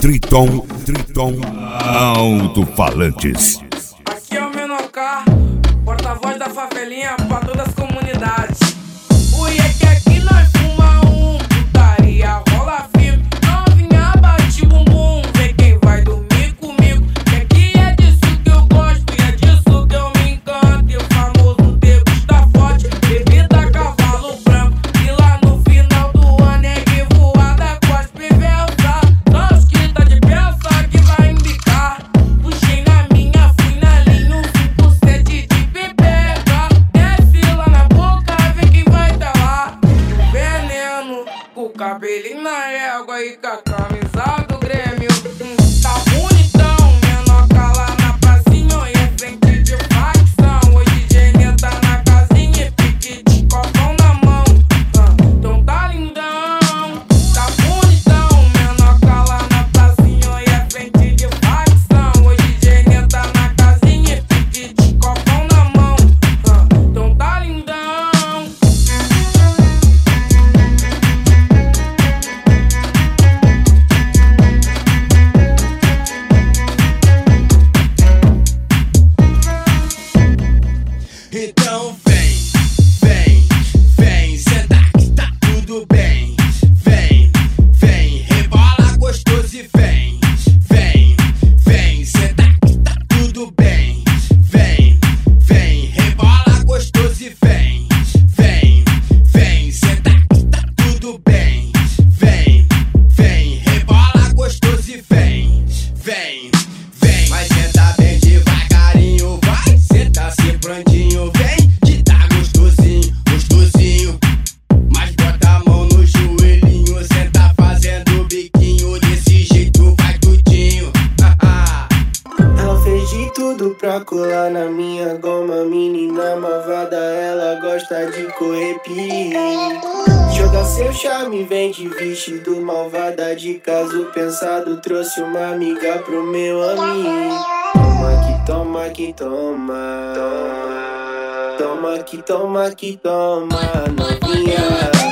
Triton Alto-Falantes. Aqui é o Menor K, porta-voz da favelinha pra todas as comunidades. O que aqui nós fuma putaria, rola firme, novinha bate bumbum, vê quem vai dormir comigo. Que aqui é disso que eu gosto e é disso que eu me encanto. E o famoso degusta forte, bebida cavalo branco. E lá no final do ano é revoada, cospe e versa. Nós que tá de peça que vai embicar. Puxei na minha, fui na linha, um 5-7 de pepeca. Desce lá na boca, vê quem vai tá lá. Veneno, com o cabelinho na égua e com a camisa do Grêmio. Tá bonitão, menor K lá na pracinha e é frente de facção. Hoje Gênia tá na casinha e pique de copão na mão. Então tá lindão, tá bonitão, menor K lá na pracinha e é frente de facção. Hoje Gênia tá na casinha e pique de copão na mão. Então tá lindão. Então vem, senta que tá tudo bem. Vem, rebola gostoso e vem, senta que tá tudo bem. Vem, rebola gostoso e vem, senta que tá tudo bem. Vem, rebola gostoso e vem. Vai sentar bem devagarinho, vai, senta se prandinho, vem, que tá gostosinho. Mas bota a mão no joelhinho, senta fazendo biquinho, desse jeito vai tudinho. Ela fez de tudo pra colar na minha goma. Menina malvada, ela gosta de correr perigo. Joga seu charme, vem de vestido malvada. De caso pensado, trouxe uma amiga pro meu amigo. Toma que toma, novinha.